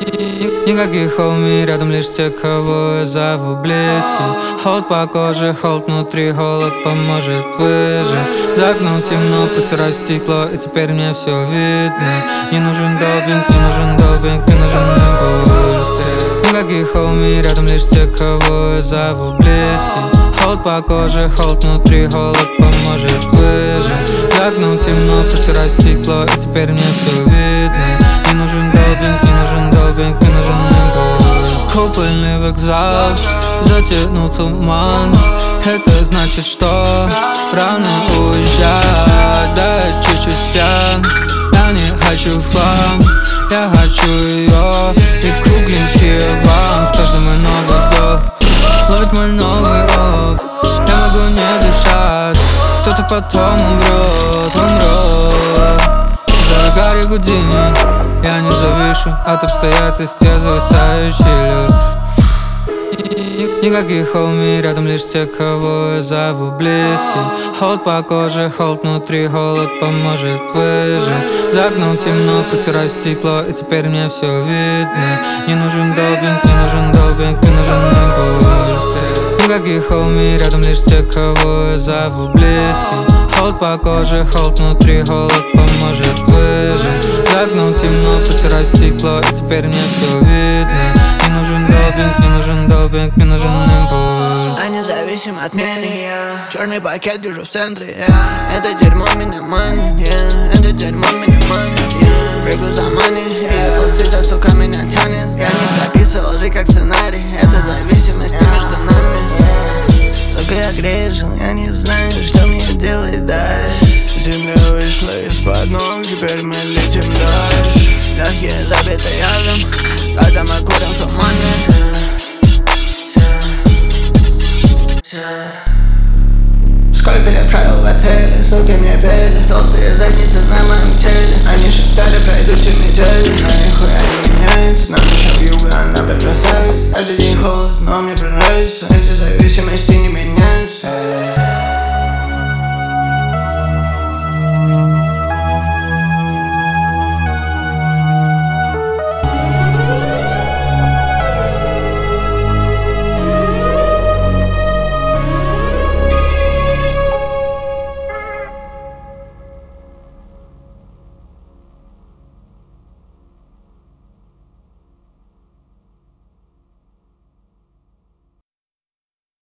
Никаких холмей, рядом лишь те, кого я зову близкий. Холод по коже, холод внутри, холод поможет выжить. За окном темно, протираю стекло, и теперь мне все видно. Не нужен допинг, не нужен допинг, не нужен импульс. Никаких холмей, рядом лишь те, кого я зову близкий. Холод по коже, холод внутри, холод поможет выжить. За окном темно, протираю стекло, и теперь мне все видно. Не нужен допинг, не нужен допинг, не нужен импульс. Купольный вокзал, затянул туман. Это значит, что рано уезжать. Да, я чуть-чуть пьян, я не хочу фан, я хочу ее и кругленький аванс. Каждый мой новый вдох ловит мой новый рок. Я могу не дышать, кто-то потом умрет. Гарри Гудини, я не завишу от обстоятельств, я зависающий лед. Никаких холмей, рядом лишь те, кого я зову близкий. Холод по коже, холод внутри, холод поможет выжить. За окном темно, протираю стекло, и теперь мне все видно. Не нужен допинг, не нужен допинг, не нужен импульс. Никаких холмей, рядом лишь те, кого я зову близкий. Холод по коже, холод внутри, холод поможет выжить. За окном темно, протираю стекло, и теперь мне все видно. Не нужен допинг, не нужен допинг, не нужен импульс. А независим от мнения, черный пакет держу в центре, это дерьмо меня манит, это дерьмо меня манит, бегу за money, встреча, сука, меня тянет. Я не записывал же как сценарий, это зависимость между нами. Сука, я грешил, я не знаю, что мне делать дальше. Земля вышла из-под ног, теперь мы летим дальше.